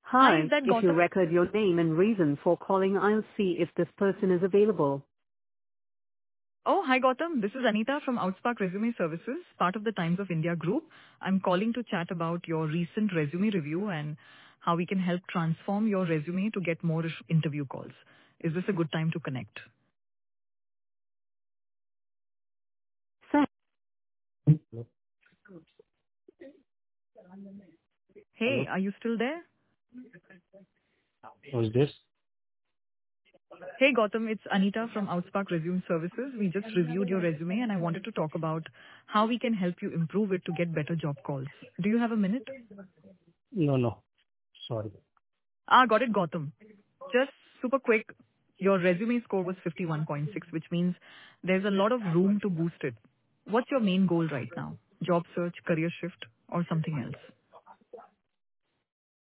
Hi, is Hi, that if you Gautam? record your name and reason for calling, I'll see if this person is available. Oh, hi Gautam. This is Anita from Outspark Resume Services, part of the Times of India group. I'm calling to chat about your recent resume review and how we can help transform your resume to get more interview calls. Is this a good time to connect? Thanks. Hey, Hello, are you still there? who's this? Hey Gautam, it's Anita from Outspark Resume Services. We just reviewed your resume and I wanted to talk about how we can help you improve it to get better job calls. Do you have a minute? No, sorry. Got it, Gautam. Just super quick, your resume score was 51.6, which means there's a lot of room to boost it. What's your main goal right now? Job search, career shift, or something else?